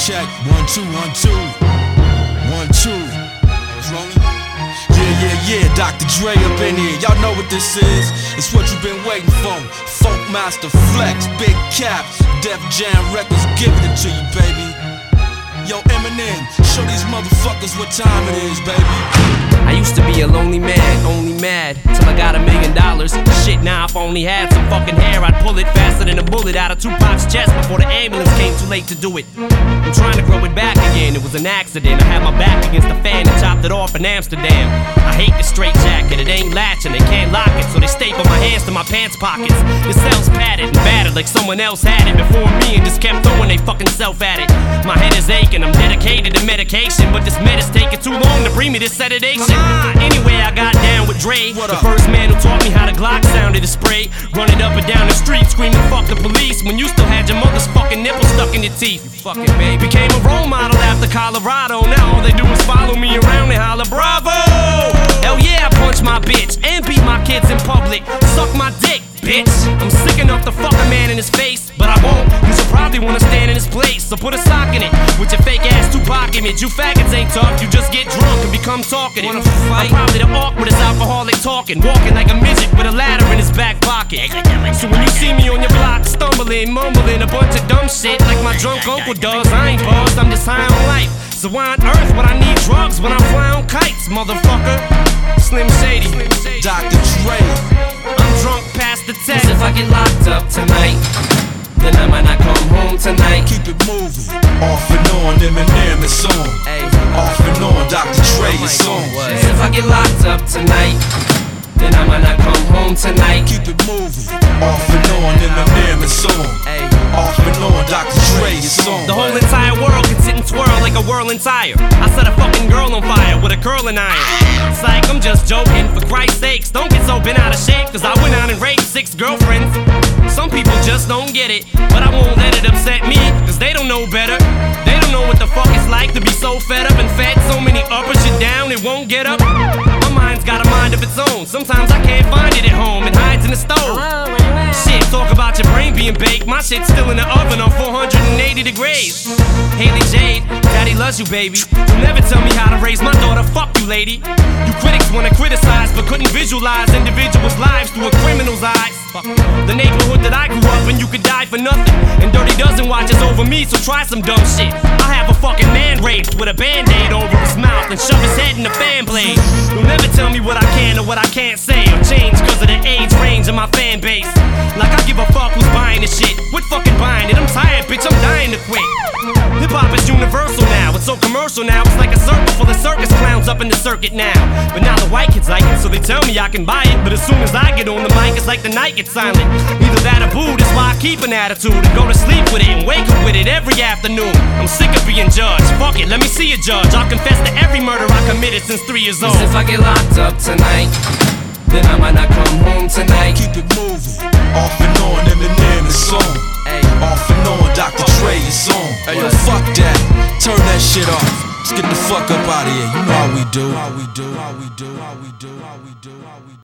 check. 1 2 1 2 1 2. Rolling. Yeah, Dr. Dre up in here. Y'all know what this is. It's what you've been waiting for. Funk Master Flex, Big Cap, Def Jam Records giving it to you, baby. Yo, Eminem, show these motherfuckers what time it is, baby. I used to be a lonely man, only mad till I got $1 million. Shit, now if I only had some fucking hair, I'd pull it faster than a bullet out of Tupac's chest before the ambulance came too late to do it. I'm trying to grow it back again, it was an accident. I had my back against the fan and chopped it off in Amsterdam. I hate the straight jacket, it ain't latching, they can't lock it, so they staple my hands to my pants pockets. The cell's padded and battered like someone else had it before me and just kept throwing they fucking self at it. My head is aching, I'm dedicated to medication, but this med is taking too long to bring me this sedation. Anyway, I got down with Dre, the first man who taught me how the Glock sounded to spray. Running up and down the street screaming fuck the police when you still had your mother's fucking nipple stuck in your teeth. You fucking baby. Became a role model after Colorado. Now all they do is follow me around and holler bravo. Hell yeah, I punch my bitch and beat my kids in public. Suck my dick, bitch. I'm sick enough to fuck a man in his face, but I won't. You should probably wanna stand in his place, so put a sock in it with your fake ass Tupac image. You faggots ain't tough, you just get drunk and become talkative. I'm probably the awkwardest alcoholic talking, walking like a midget with a ladder in his back pocket. So when you see me on your block stumbling, mumbling a bunch of dumb shit like my drunk uncle does, I ain't buzzed, I'm just high on life. So why on earth would I need drugs when I fly on kites, motherfucker? Slim Shady, Dr. Dre. I'm drunk past the test. If I get locked up tonight, then I might not come home tonight. Keep it moving, off and on, Eminem is on. Off and on, Dr. Dre is on. If I get locked up tonight, then I might not come home tonight. Keep it moving, off and on, Eminem is on. Off and on, Dr. Dre is on. The whole entire world can sit and twirl like a whirling tire. I set a fucking girl on fire with a curling iron. It's like I'm just joking, for Christ's sakes. Don't get so bent out of shape, cause I went out and raped 6 girlfriends. Some people just don't get it, but I won't let it upset me, cause they don't know better. They don't know what the fuck it's like to be so fed up and fed so many uppers shit down it won't get up. My mind's got a mind of its own. Sometimes I can't find it at home, it hides in the stove. Shit, talk about your brain being baked. My shit's still in the oven on 480 degrees. Haley Jade, daddy loves you, baby. You'll never tell me how to raise my daughter, fuck you, lady. You critics wanna criticize, but couldn't visualize individuals' lives through a criminal's eyes. The neighborhood that I grew up in, you could die for nothing. And Dirty Dozen watches over me, so try some dumb shit. I have a fucking man raped with a band-aid over his mouth and shove his head in the fan blade. You'll never tell me what I can or what I can't say or change cause of the age range of my fan base. Like I give a fuck who's buying this shit. Quit fucking buying it, I'm tired, bitch, I'm dying to quit. Hip-hop is universal now, it's so commercial now. It's like a circle full of circus clowns up in the circuit now. But now the white kids like it, so they tell me I can buy it. But as soon as I get on the mic, it's like the night gets silent. Either that or boo, that's why I keep an attitude and go to sleep with it and wake up with it every afternoon. I'm sick of being judged, fuck it, let me see a judge. I'll confess to every murder I committed since 3 years old. If I get locked up tonight, then I might not come home tonight. Keep it moving, off and on, Eminem is on. Off and on, Dr. Dre is on. Hey yo, fuck that, turn that shit off. Let's get the fuck up out of here. You know how we do.